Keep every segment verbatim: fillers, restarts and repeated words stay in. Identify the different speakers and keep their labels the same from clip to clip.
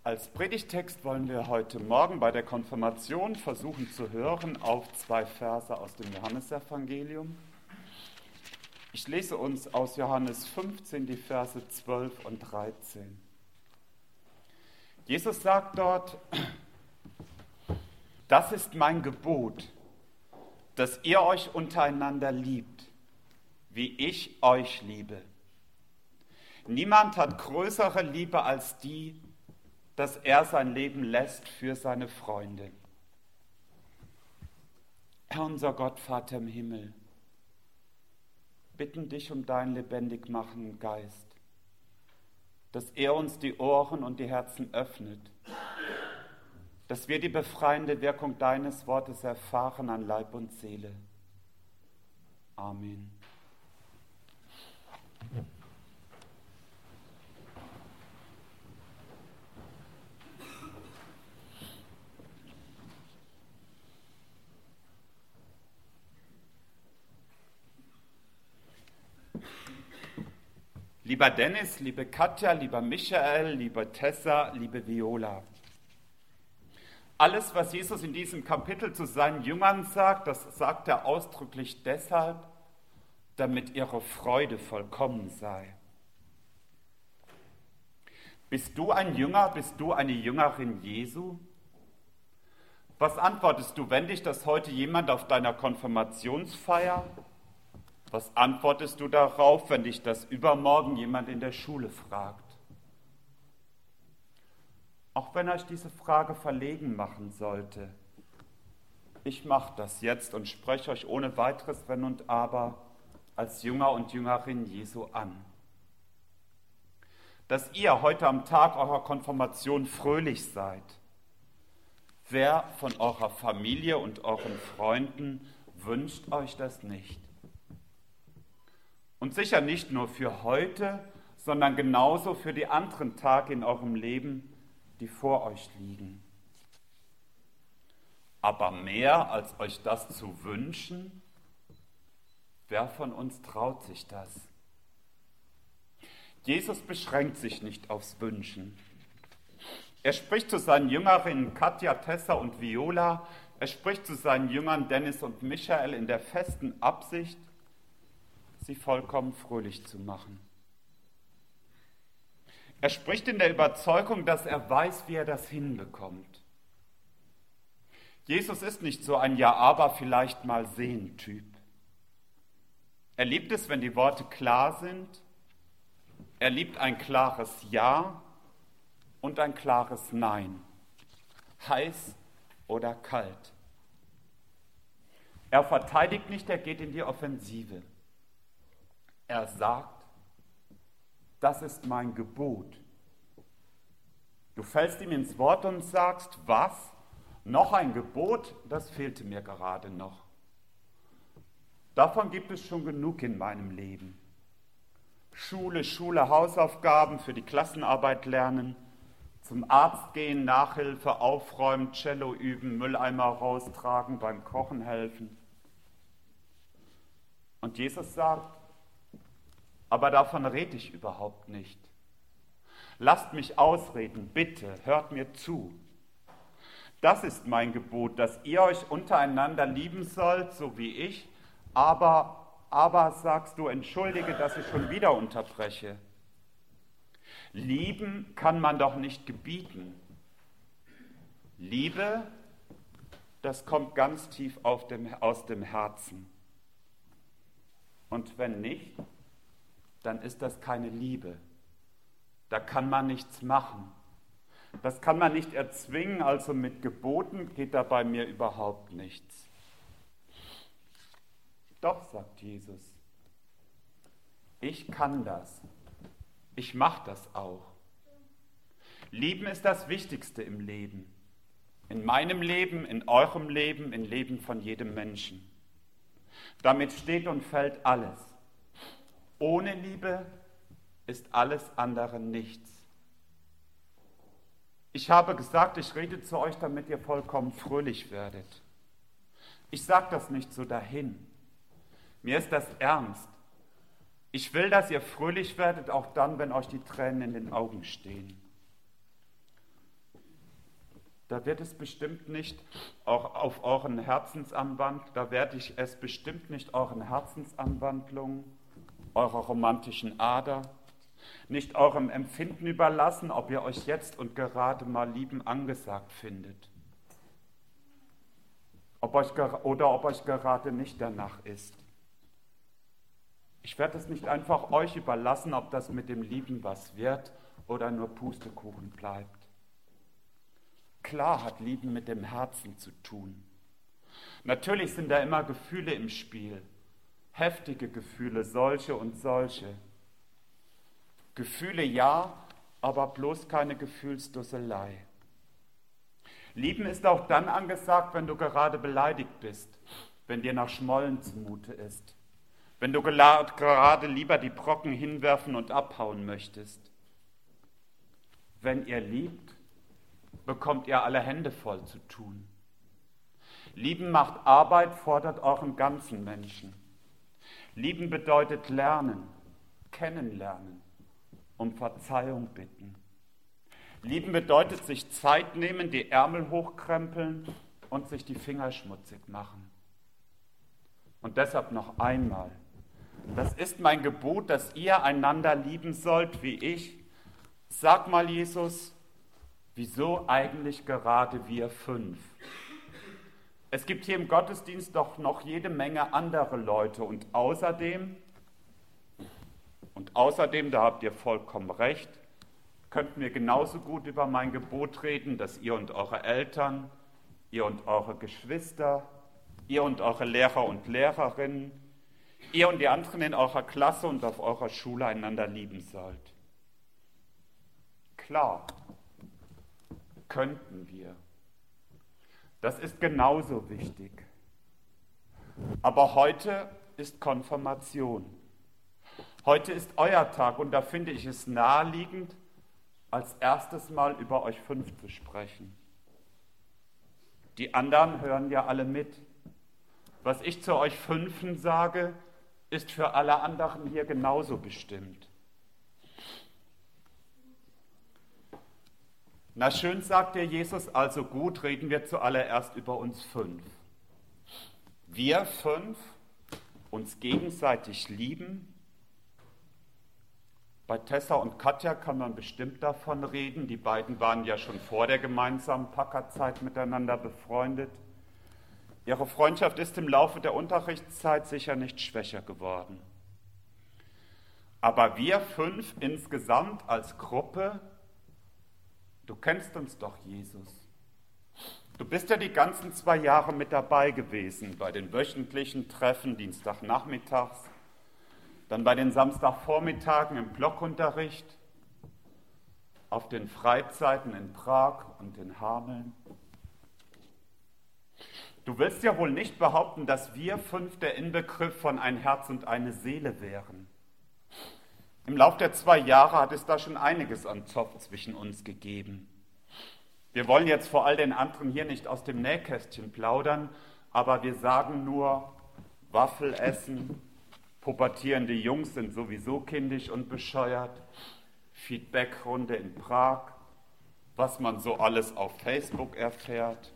Speaker 1: Als Predigtext wollen wir heute Morgen bei der Konfirmation versuchen zu hören auf zwei Verse aus dem Johannesevangelium. Ich lese uns aus Johannes fünfzehn die Verse zwölf und dreizehn. Jesus sagt dort: Das ist mein Gebot, dass ihr euch untereinander liebt, wie ich euch liebe. Niemand hat größere Liebe als die, dass er sein Leben lässt für seine Freunde. Herr unser Gott, Vater im Himmel, bitten dich um deinen lebendig machenden Geist, dass er uns die Ohren und die Herzen öffnet, dass wir die befreiende Wirkung deines Wortes erfahren an Leib und Seele. Amen. Lieber Dennis, liebe Katja, lieber Michael, liebe Tessa, liebe Viola. Alles, was Jesus in diesem Kapitel zu seinen Jüngern sagt, das sagt er ausdrücklich deshalb, damit ihre Freude vollkommen sei. Bist du ein Jünger, bist du eine Jüngerin Jesu? Was antwortest du, wenn dich das heute jemand auf deiner Konfirmationsfeier? Was antwortest du darauf, wenn dich das übermorgen jemand in der Schule fragt? Auch wenn euch diese Frage verlegen machen sollte, ich mache das jetzt und spreche euch ohne weiteres Wenn und Aber als Jünger und Jüngerin Jesu an. Dass ihr heute am Tag eurer Konfirmation fröhlich seid. Wer von eurer Familie und euren Freunden wünscht euch das nicht? Und sicher nicht nur für heute, sondern genauso für die anderen Tage in eurem Leben, die vor euch liegen. Aber mehr als euch das zu wünschen, wer von uns traut sich das? Jesus beschränkt sich nicht aufs Wünschen. Er spricht zu seinen Jüngerinnen Katja, Tessa und Viola, er spricht zu seinen Jüngern Dennis und Michael in der festen Absicht, sie vollkommen fröhlich zu machen. Er spricht in der Überzeugung, dass er weiß, wie er das hinbekommt. Jesus ist nicht so ein Ja, aber vielleicht mal sehen Typ. Er liebt es, wenn die Worte klar sind. Er liebt ein klares Ja und ein klares Nein, heiß oder kalt. Er verteidigt nicht, er geht in die Offensive. Er sagt, das ist mein Gebot. Du fällst ihm ins Wort und sagst, was? Noch ein Gebot? Das fehlte mir gerade noch. Davon gibt es schon genug in meinem Leben. Schule, Schule, Hausaufgaben, für die Klassenarbeit lernen, zum Arzt gehen, Nachhilfe, aufräumen, Cello üben, Mülleimer raustragen, beim Kochen helfen. Und Jesus sagt, aber davon rede ich überhaupt nicht. Lasst mich ausreden, bitte, hört mir zu. Das ist mein Gebot, dass ihr euch untereinander lieben sollt, so wie ich, aber, aber sagst du, entschuldige, dass ich schon wieder unterbreche. Lieben kann man doch nicht gebieten. Liebe, das kommt ganz tief auf dem, aus dem Herzen. Und wenn nicht, dann ist das keine Liebe. Da kann man nichts machen. Das kann man nicht erzwingen, also mit Geboten geht da bei mir überhaupt nichts. Doch, sagt Jesus, ich kann das. Ich mache das auch. Lieben ist das Wichtigste im Leben. In meinem Leben, in eurem Leben, im Leben von jedem Menschen. Damit steht und fällt alles. Ohne Liebe ist alles andere nichts. Ich habe gesagt, ich rede zu euch, damit ihr vollkommen fröhlich werdet. Ich sage das nicht so dahin. Mir ist das ernst. Ich will, dass ihr fröhlich werdet, auch dann, wenn euch die Tränen in den Augen stehen. da wird es bestimmt nicht auch auf euren Herzensanwand, da werde ich es bestimmt nicht euren Herzensanwandlungen, eurer romantischen Ader, nicht eurem Empfinden überlassen, ob ihr euch jetzt und gerade mal lieben angesagt findet. Ob euch, oder ob euch gerade nicht danach ist. Ich werde es nicht einfach euch überlassen, ob das mit dem Lieben was wird oder nur Pustekuchen bleibt. Klar hat Lieben mit dem Herzen zu tun. Natürlich sind da immer Gefühle im Spiel, heftige Gefühle, solche und solche. Gefühle ja, aber bloß keine Gefühlsdusselei. Lieben ist auch dann angesagt, wenn du gerade beleidigt bist, wenn dir nach Schmollen zumute ist, wenn du gerade lieber die Brocken hinwerfen und abhauen möchtest. Wenn ihr liebt, bekommt ihr alle Hände voll zu tun. Lieben macht Arbeit, fordert euren ganzen Menschen. Lieben bedeutet lernen, kennenlernen, um Verzeihung bitten. Lieben bedeutet sich Zeit nehmen, die Ärmel hochkrempeln und sich die Finger schmutzig machen. Und deshalb noch einmal, das ist mein Gebot, dass ihr einander lieben sollt wie ich. Sag mal, Jesus, wieso eigentlich gerade wir fünf? Es gibt hier im Gottesdienst doch noch jede Menge andere Leute und außerdem, und außerdem, da habt ihr vollkommen recht, könnten wir genauso gut über mein Gebot reden, dass ihr und eure Eltern, ihr und eure Geschwister, ihr und eure Lehrer und Lehrerinnen, ihr und die anderen in eurer Klasse und auf eurer Schule einander lieben sollt. Klar, könnten wir. Das ist genauso wichtig. Aber heute ist Konfirmation. Heute ist euer Tag und da finde ich es naheliegend, als erstes Mal über euch fünf zu sprechen. Die anderen hören ja alle mit. Was ich zu euch Fünfen sage, ist für alle anderen hier genauso bestimmt. Na schön, sagt der Jesus, also gut, reden wir zuallererst über uns fünf. Wir fünf uns gegenseitig lieben. Bei Tessa und Katja kann man bestimmt davon reden. Die beiden waren ja schon vor der gemeinsamen Packerzeit miteinander befreundet. Ihre Freundschaft ist im Laufe der Unterrichtszeit sicher nicht schwächer geworden. Aber wir fünf insgesamt als Gruppe, du kennst uns doch, Jesus. Du bist ja die ganzen zwei Jahre mit dabei gewesen, bei den wöchentlichen Treffen, Dienstagnachmittags, dann bei den Samstagvormittagen im Blockunterricht, auf den Freizeiten in Prag und in Hameln. Du willst ja wohl nicht behaupten, dass wir fünf der Inbegriff von ein Herz und eine Seele wären. Im Lauf der zwei Jahre hat es da schon einiges an Zoff zwischen uns gegeben. Wir wollen jetzt vor all den anderen hier nicht aus dem Nähkästchen plaudern, aber wir sagen nur, Waffel essen, pubertierende Jungs sind sowieso kindisch und bescheuert, Feedbackrunde in Prag, was man so alles auf Facebook erfährt.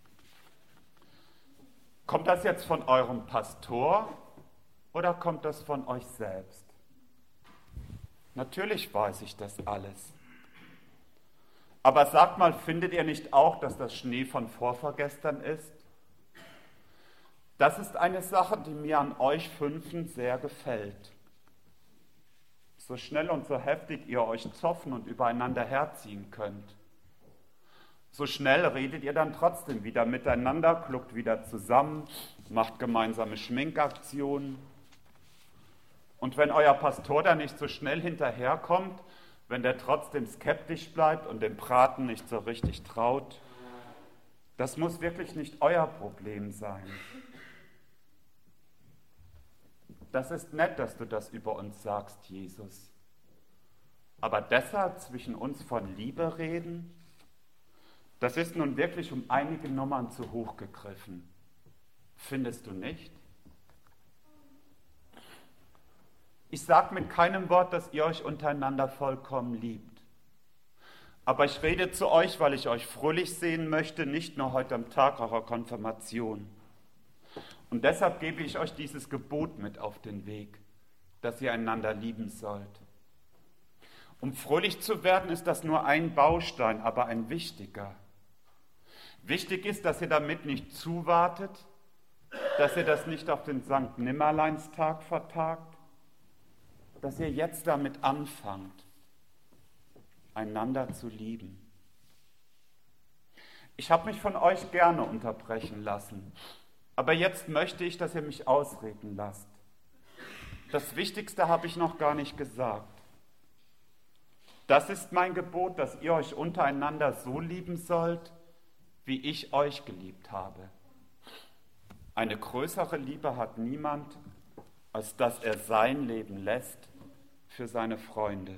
Speaker 1: Kommt das jetzt von eurem Pastor oder kommt das von euch selbst? Natürlich weiß ich das alles. Aber sagt mal, findet ihr nicht auch, dass das Schnee von vorvergestern ist? Das ist eine Sache, die mir an euch Fünfen sehr gefällt. So schnell und so heftig ihr euch zoffen und übereinander herziehen könnt. So schnell redet ihr dann trotzdem wieder miteinander, kluckt wieder zusammen, macht gemeinsame Schminkaktionen. Und wenn euer Pastor da nicht so schnell hinterherkommt, wenn der trotzdem skeptisch bleibt und dem Braten nicht so richtig traut, das muss wirklich nicht euer Problem sein. Das ist nett, dass du das über uns sagst, Jesus. Aber deshalb zwischen uns von Liebe reden, das ist nun wirklich um einige Nummern zu hoch gegriffen. Findest du nicht? Ich sage mit keinem Wort, dass ihr euch untereinander vollkommen liebt. Aber ich rede zu euch, weil ich euch fröhlich sehen möchte, nicht nur heute am Tag eurer Konfirmation. Und deshalb gebe ich euch dieses Gebot mit auf den Weg, dass ihr einander lieben sollt. Um fröhlich zu werden, ist das nur ein Baustein, aber ein wichtiger. Wichtig ist, dass ihr damit nicht zuwartet, dass ihr das nicht auf den Sankt Nimmerleinstag vertagt, dass ihr jetzt damit anfangt, einander zu lieben. Ich habe mich von euch gerne unterbrechen lassen, aber jetzt möchte ich, dass ihr mich ausreden lasst. Das Wichtigste habe ich noch gar nicht gesagt. Das ist mein Gebot, dass ihr euch untereinander so lieben sollt, wie ich euch geliebt habe. Eine größere Liebe hat niemand, als dass er sein Leben lässt für seine Freunde.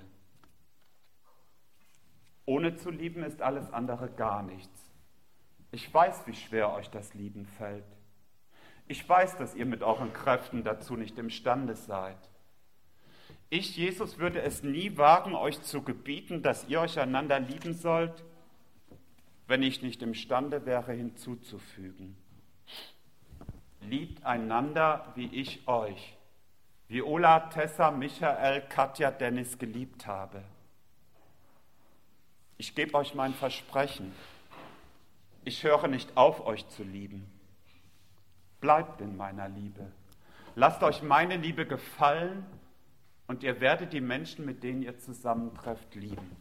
Speaker 1: Ohne zu lieben ist alles andere gar nichts. Ich weiß, wie schwer euch das Lieben fällt. Ich weiß, dass ihr mit euren Kräften dazu nicht imstande seid. Ich, Jesus, würde es nie wagen, euch zu gebieten, dass ihr euch einander lieben sollt, wenn ich nicht imstande wäre, hinzuzufügen. Liebt einander, wie ich euch, Viola, Tessa, Michael, Katja, Dennis geliebt habe. Ich gebe euch mein Versprechen. Ich höre nicht auf, euch zu lieben. Bleibt in meiner Liebe. Lasst euch meine Liebe gefallen und ihr werdet die Menschen, mit denen ihr zusammentrefft, lieben.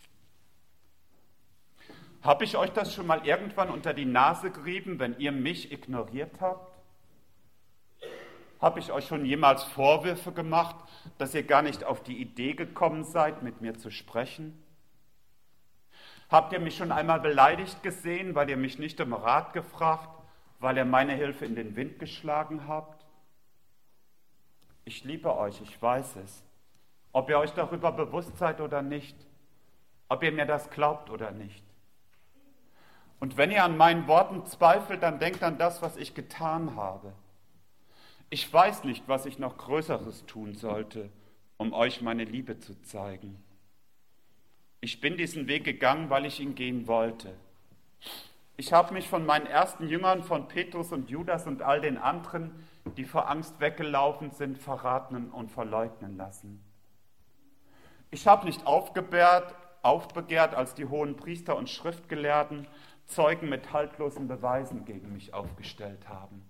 Speaker 1: Habe ich euch das schon mal irgendwann unter die Nase gerieben, wenn ihr mich ignoriert habt? Habe ich euch schon jemals Vorwürfe gemacht, dass ihr gar nicht auf die Idee gekommen seid, mit mir zu sprechen? Habt ihr mich schon einmal beleidigt gesehen, weil ihr mich nicht um Rat gefragt, weil ihr meine Hilfe in den Wind geschlagen habt? Ich liebe euch, ich weiß es. Ob ihr euch darüber bewusst seid oder nicht, ob ihr mir das glaubt oder nicht. Und wenn ihr an meinen Worten zweifelt, dann denkt an das, was ich getan habe. Ich weiß nicht, was ich noch Größeres tun sollte, um euch meine Liebe zu zeigen. Ich bin diesen Weg gegangen, weil ich ihn gehen wollte. Ich habe mich von meinen ersten Jüngern, von Petrus und Judas und all den anderen, die vor Angst weggelaufen sind, verraten und verleugnen lassen. Ich habe nicht aufgebehrt, aufbegehrt, als die hohen Priester und Schriftgelehrten Zeugen mit haltlosen Beweisen gegen mich aufgestellt haben.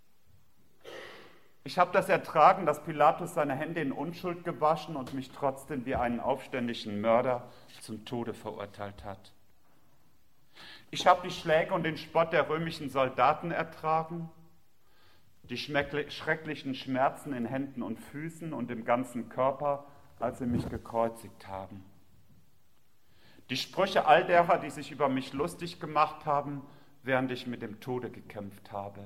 Speaker 1: Ich habe das ertragen, dass Pilatus seine Hände in Unschuld gewaschen und mich trotzdem wie einen aufständischen Mörder zum Tode verurteilt hat. Ich habe die Schläge und den Spott der römischen Soldaten ertragen, die schrecklichen Schmerzen in Händen und Füßen und im ganzen Körper, als sie mich gekreuzigt haben. Die Sprüche all derer, die sich über mich lustig gemacht haben, während ich mit dem Tode gekämpft habe.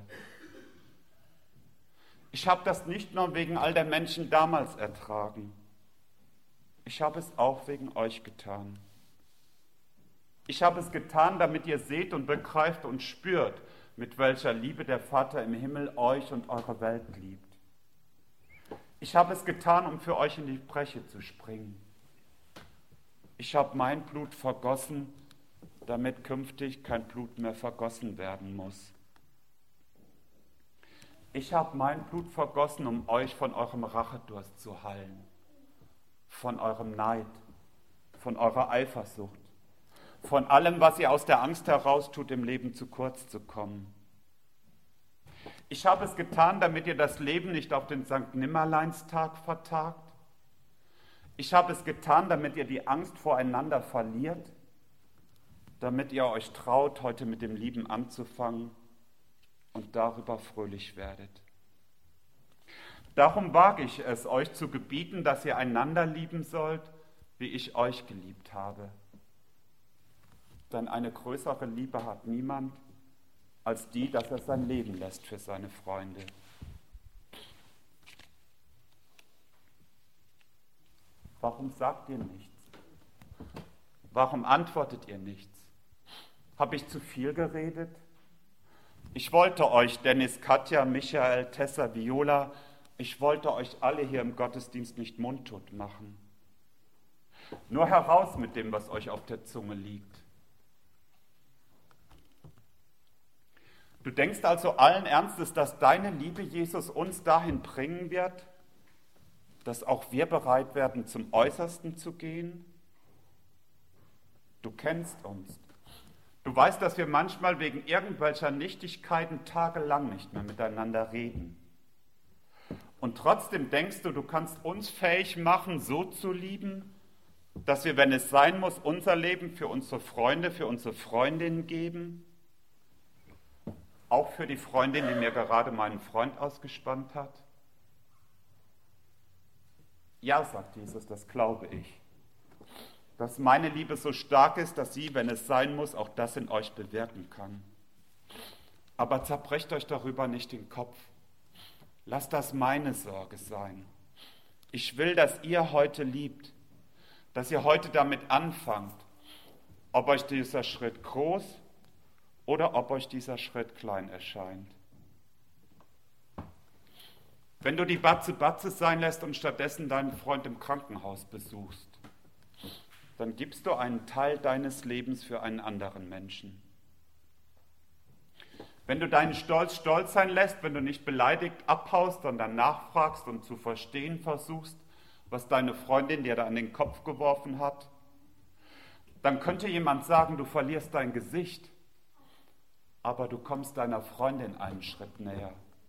Speaker 1: Ich habe das nicht nur wegen all der Menschen damals ertragen. Ich habe es auch wegen euch getan. Ich habe es getan, damit ihr seht und begreift und spürt, mit welcher Liebe der Vater im Himmel euch und eure Welt liebt. Ich habe es getan, um für euch in die Breche zu springen. Ich habe mein Blut vergossen, damit künftig kein Blut mehr vergossen werden muss. Ich habe mein Blut vergossen, um euch von eurem Rachedurst zu heilen, von eurem Neid, von eurer Eifersucht, von allem, was ihr aus der Angst heraus tut, im Leben zu kurz zu kommen. Ich habe es getan, damit ihr das Leben nicht auf den Sankt Nimmerleinstag vertagt. Ich habe es getan, damit ihr die Angst voreinander verliert, damit ihr euch traut, heute mit dem Lieben anzufangen und darüber fröhlich werdet. Darum wage ich es, euch zu gebieten, dass ihr einander lieben sollt, wie ich euch geliebt habe. Denn eine größere Liebe hat niemand, als die, dass er sein Leben lässt für seine Freunde. Warum sagt ihr nichts? Warum antwortet ihr nichts? Habe ich zu viel geredet? Ich wollte euch, Dennis, Katja, Michael, Tessa, Viola, ich wollte euch alle hier im Gottesdienst nicht mundtot machen. Nur heraus mit dem, was euch auf der Zunge liegt. Du denkst also allen Ernstes, dass deine Liebe, Jesus, uns dahin bringen wird, dass auch wir bereit werden, zum Äußersten zu gehen? Du kennst uns. Du weißt, dass wir manchmal wegen irgendwelcher Nichtigkeiten tagelang nicht mehr miteinander reden. Und trotzdem denkst du, du kannst uns fähig machen, so zu lieben, dass wir, wenn es sein muss, unser Leben für unsere Freunde, für unsere Freundinnen geben. Auch für die Freundin, die mir gerade meinen Freund ausgespannt hat. Ja, sagt Jesus, das glaube ich. Dass meine Liebe so stark ist, dass sie, wenn es sein muss, auch das in euch bewirken kann. Aber zerbrecht euch darüber nicht den Kopf. Lasst das meine Sorge sein. Ich will, dass ihr heute liebt, dass ihr heute damit anfangt, ob euch dieser Schritt groß oder ob euch dieser Schritt klein erscheint. Wenn du die Batze Batze sein lässt und stattdessen deinen Freund im Krankenhaus besuchst, dann gibst du einen Teil deines Lebens für einen anderen Menschen. Wenn du deinen Stolz stolz sein lässt, wenn du nicht beleidigt abhaust, sondern nachfragst und zu verstehen versuchst, was deine Freundin dir da an den Kopf geworfen hat, dann könnte jemand sagen, du verlierst dein Gesicht, aber du kommst deiner Freundin einen Schritt näher.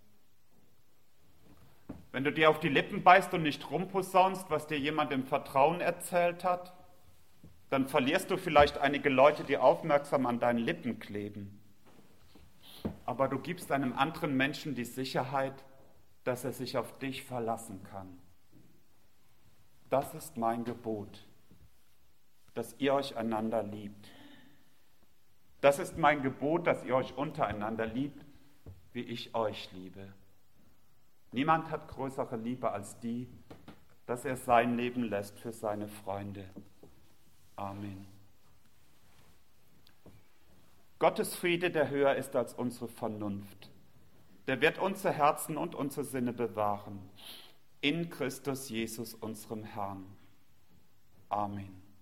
Speaker 1: Wenn du dir auf die Lippen beißt und nicht rumposaunst, was dir jemand im Vertrauen erzählt hat, dann verlierst du vielleicht einige Leute, die aufmerksam an deinen Lippen kleben. Aber du gibst einem anderen Menschen die Sicherheit, dass er sich auf dich verlassen kann. Das ist mein Gebot, dass ihr euch einander liebt. Das ist mein Gebot, dass ihr euch untereinander liebt, wie ich euch liebe. Niemand hat größere Liebe als die, dass er sein Leben lässt für seine Freunde. Amen. Gottes Friede, der höher ist als unsere Vernunft, der wird unsere Herzen und unsere Sinne bewahren. In Christus Jesus, unserem Herrn. Amen.